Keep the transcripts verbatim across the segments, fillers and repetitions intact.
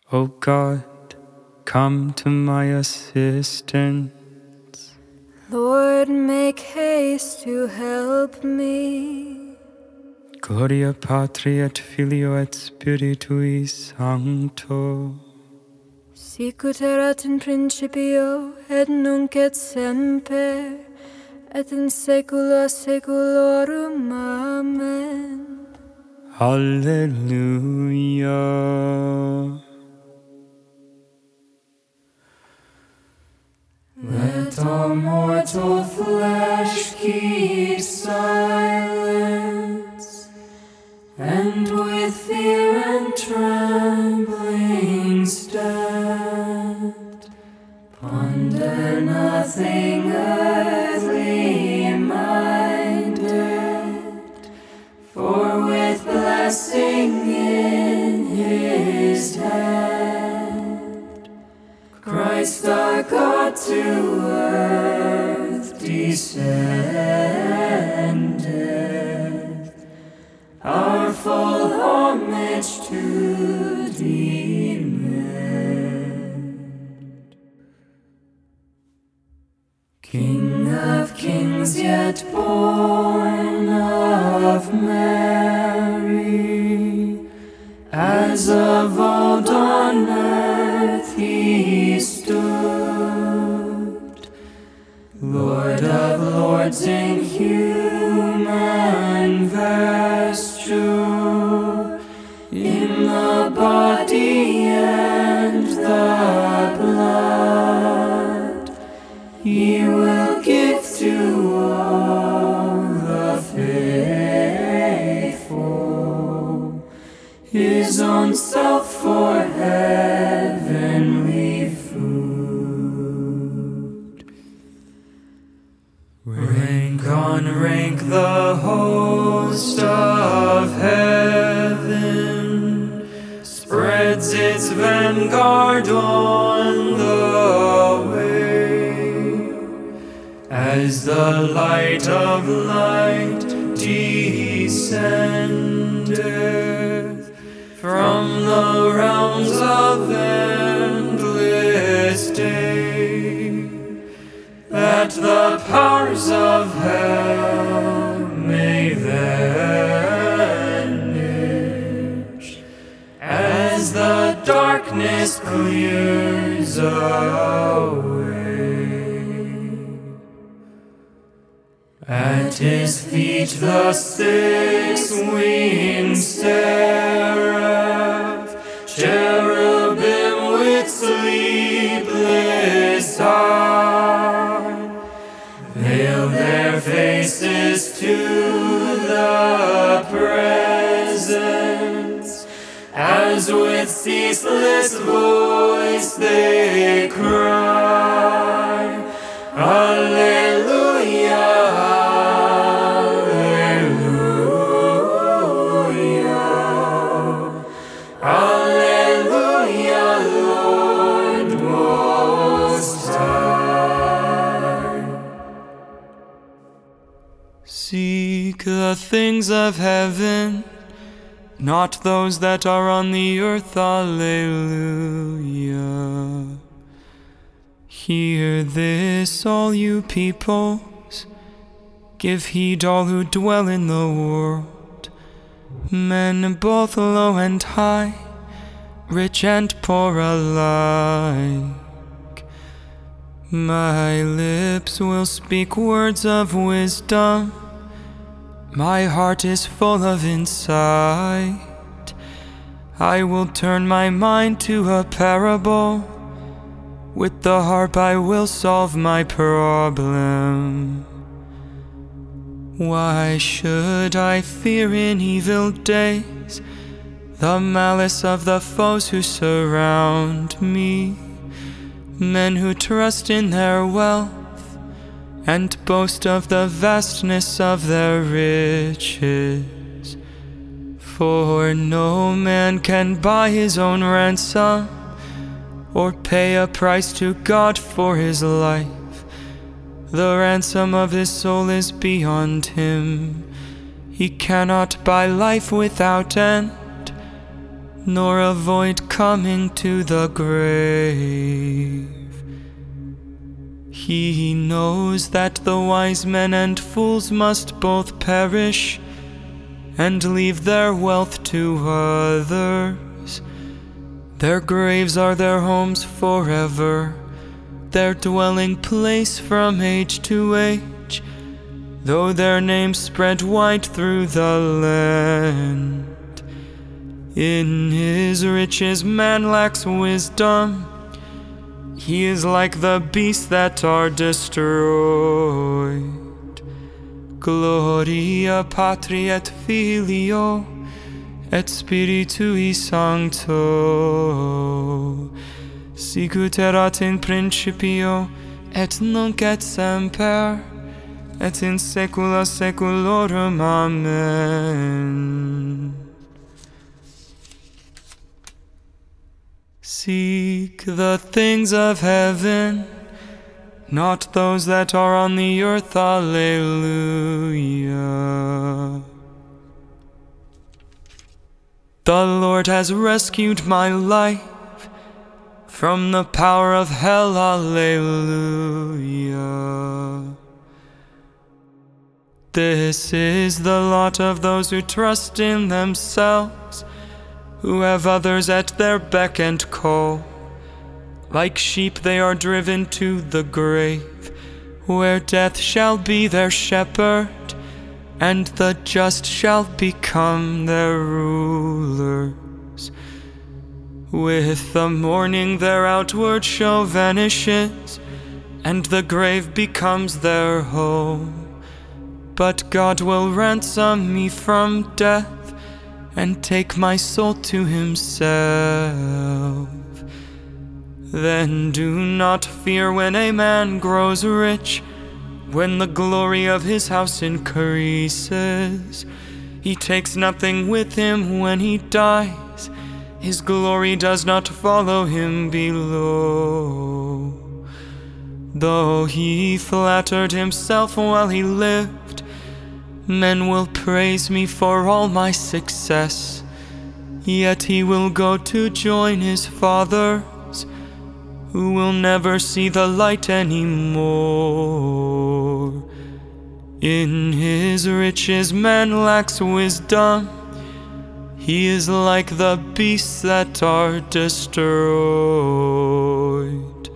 O God, come to my assistance. Lord, make haste to help me. Gloria Patri et Filio et Spiritui Sancto. Sicut erat in principio, et nunc et semper, et in saecula saeculorum. Amen. Alleluia. Let all mortal flesh keep silence, and with fear and trembling stand. Ponder nothing earthly minded, for with blessing in his hand, Christ our God to earth descended, our full homage to demand. King of kings, yet born of Mary, as of old on earth he stood, Lord of lords in human vesture, in the body and the blood, he will give to all the faithful his own self for heavenly food. Rank on rank the host of heaven spreads its vanguard on the way, as the light of light descendeth from the realms of endless day, that the powers of hell may vanish, as the darkness clears away. At his feet the six-winged seraph, cherubim with sleepless eye, veil their faces to the presence, as with ceaseless voice they cry, Alleluia. Seek the things of heaven, not those that are on the earth. Alleluia. Hear this, all you peoples. Give heed, all who dwell in the world. Men both low and high, rich and poor alike. My lips will speak words of wisdom. My heart is full of insight. I will turn my mind to a parable. With the harp I will solve my problem. Why should I fear in evil days the malice of the foes who surround me? Men who trust in their wealth and boast of the vastness of their riches. For no man can buy his own ransom or pay a price to God for his life. The ransom of his soul is beyond him. He cannot buy life without end, nor avoid coming to the grave. He knows that the wise men and fools must both perish and leave their wealth to others. Their graves are their homes forever, their dwelling place from age to age, though their names spread wide through the land. In his riches man lacks wisdom, he is like the beasts that are destroyed. Gloria Patri et Filio et Spiritui Sancto, sicut erat in principio et nunc et semper et in saecula saeculorum. Amen. Seek the things of heaven, not those that are on the earth. Alleluia. The Lord has rescued my life from the power of hell. Alleluia. This is the lot of those who trust in themselves, who have others at their beck and call. Like sheep they are driven to the grave, where death shall be their shepherd, and the just shall become their rulers. With the morning their outward show vanishes, and the grave becomes their home. But God will ransom me from death, and take my soul to himself. Then do not fear when a man grows rich, when the glory of his house increases. He takes nothing with him when he dies, his glory does not follow him below. Though he flattered himself while he lived, men will praise me for all my success. Yet he will go to join his fathers, who will never see the light anymore. In his riches man lacks wisdom, he is like the beasts that are destroyed.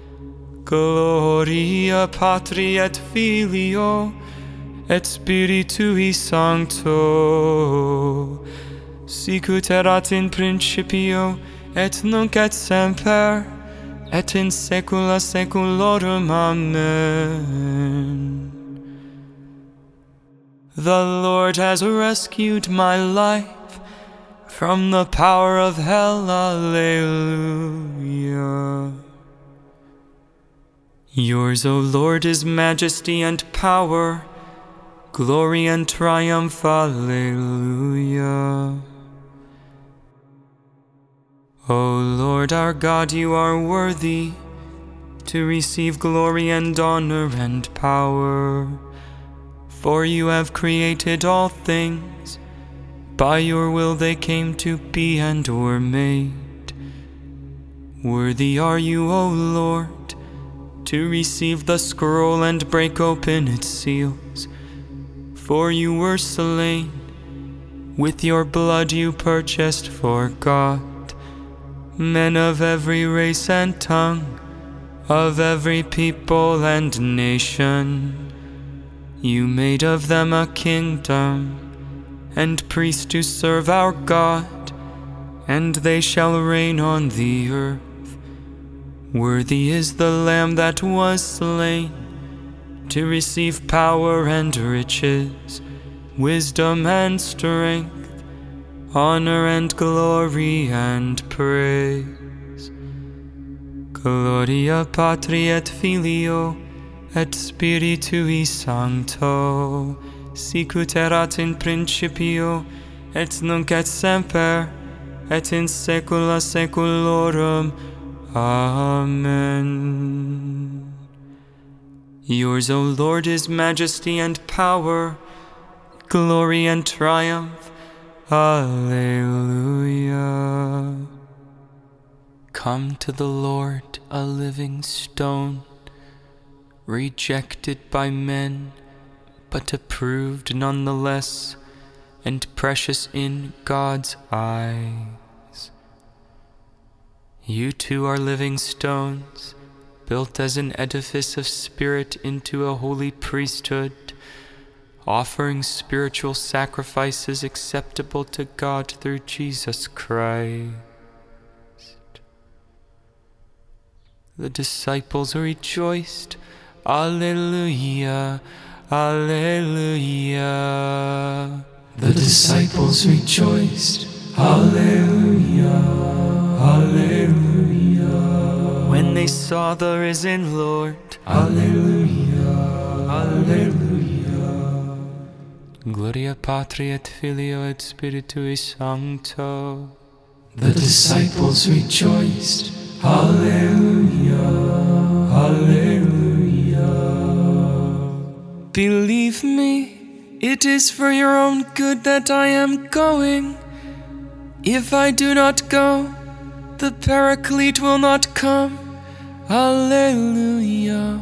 Gloria Patri et Filio et Spiritui Sancto, sicut erat in principio et nunc et semper et in saecula saeculorum. Amen. The Lord has rescued my life from the power of hell. Alleluia. Yours, O Lord, is majesty and power, glory and triumph. Alleluia. O Lord our God, you are worthy to receive glory and honor and power, for you have created all things. By your will they came to be and were made. Worthy are you, O Lord, to receive the scroll and break open its seals. For you were slain, with your blood you purchased for God men of every race and tongue, of every people and nation. You made of them a kingdom and priests to serve our God, and they shall reign on the earth. Worthy is the Lamb that was slain to receive power and riches, wisdom and strength, honor and glory and praise. Gloria Patri et Filio et Spiritui Sancto, sicut erat in principio et nunc et semper et in saecula saeculorum. Amen. Yours, O Lord, is majesty and power, glory and triumph. Alleluia. come to the Lord a living stone, rejected by men, but approved nonetheless, and precious in God's eyes. You too are living stones, built as an edifice of spirit into a holy priesthood, offering spiritual sacrifices acceptable to God through Jesus Christ. The disciples rejoiced. Alleluia, Alleluia. The disciples rejoiced. Alleluia, Alleluia. When they saw the risen Lord. Alleluia, Alleluia. Gloria Patri et Filio et Spiritui Sancto. The disciples rejoiced. Alleluia, Alleluia. Believe me, it is for your own good that I am going. If I do not go, the Paraclete will not come. Alleluia.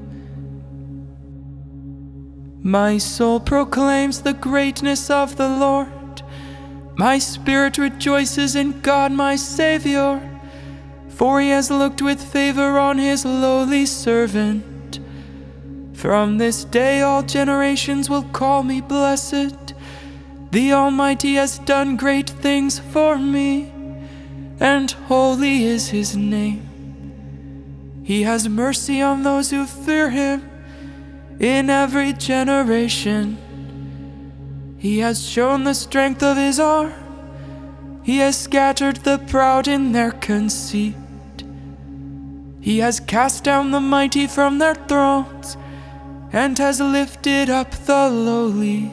My soul proclaims the greatness of the Lord. My spirit rejoices in God my Savior, for he has looked with favor on his lowly servant. From this day all generations will call me blessed. The Almighty has done great things for me, and holy is his name. He has mercy on those who fear him in every generation. He has shown the strength of his arm. He has scattered the proud in their conceit. He has cast down the mighty from their thrones and has lifted up the lowly.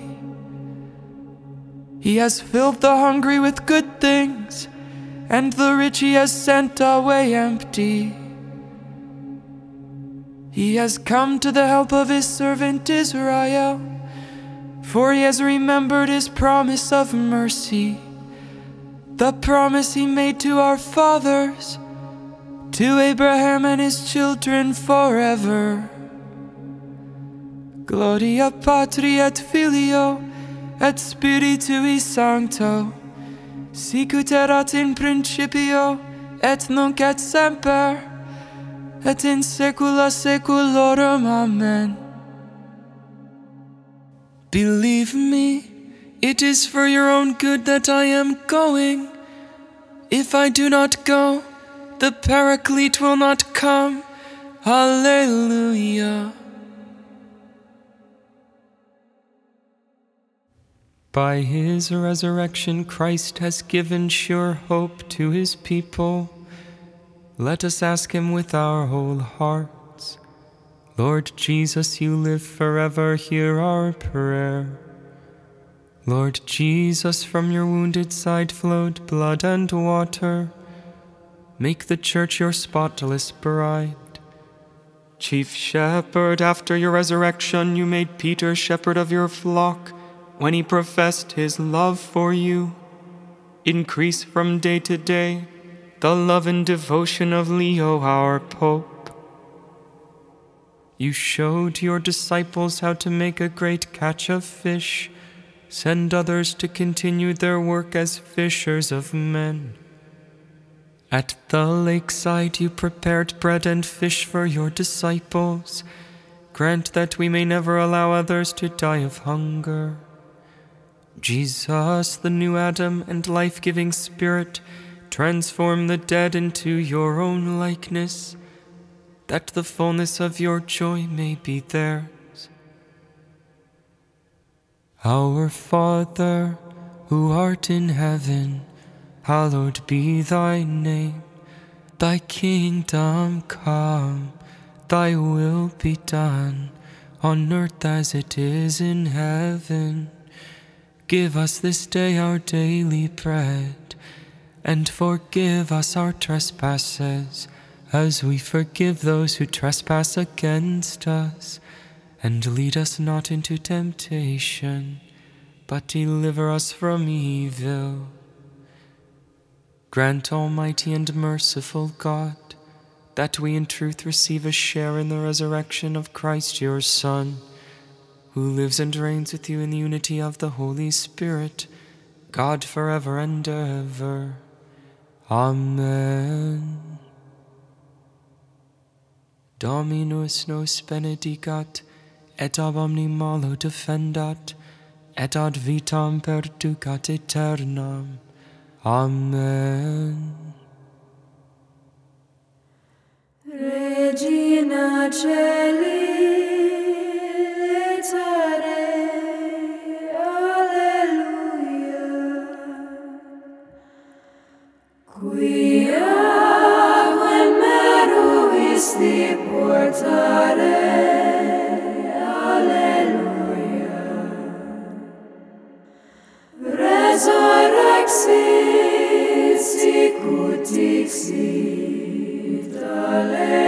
He has filled the hungry with good things, and the rich he has sent away empty. He has come to the help of his servant Israel, for he has remembered his promise of mercy, the promise he made to our fathers, to Abraham and his children forever. Gloria Patri et Filio et Spiritui Sancto, sicut erat in principio et nunc et semper, et in saecula saeculorum. Amen. Believe me, it is for your own good that I am going. If I do not go, the Paraclete will not come. Alleluia. By his resurrection, Christ has given sure hope to his people. Let us ask him with our whole hearts. Lord Jesus, you live forever, hear our prayer. Lord Jesus, from your wounded side flowed blood and water. Make the church your spotless bride. Chief shepherd, after your resurrection, you made Peter shepherd of your flock when he professed his love for you. Increase from day to day the love and devotion of Leo, our Pope. You showed your disciples how to make a great catch of fish. Send others to continue their work as fishers of men. At the lakeside you prepared bread and fish for your disciples. Grant that we may never allow others to die of hunger. Jesus, the new Adam and life-giving Spirit, transform the dead into your own likeness, that the fullness of your joy may be theirs. Our Father, who art in heaven, hallowed be thy name. Thy kingdom come, thy will be done, on earth as it is in heaven. Give us this day our daily bread, and forgive us our trespasses, as we forgive those who trespass against us. And lead us not into temptation, but deliver us from evil. Grant, Almighty and merciful God, that we in truth receive a share in the resurrection of Christ your Son, who lives and reigns with you in the unity of the Holy Spirit, God forever and ever. Amen. Dominus nos benedicat, et ab omni malo defendat, et ad vitam perducat aeternam. Amen. Regina Caeli, letare, alleluia. Quia quem meruisti portare, alleluia. Resurrexit sicut dixit, alleluia.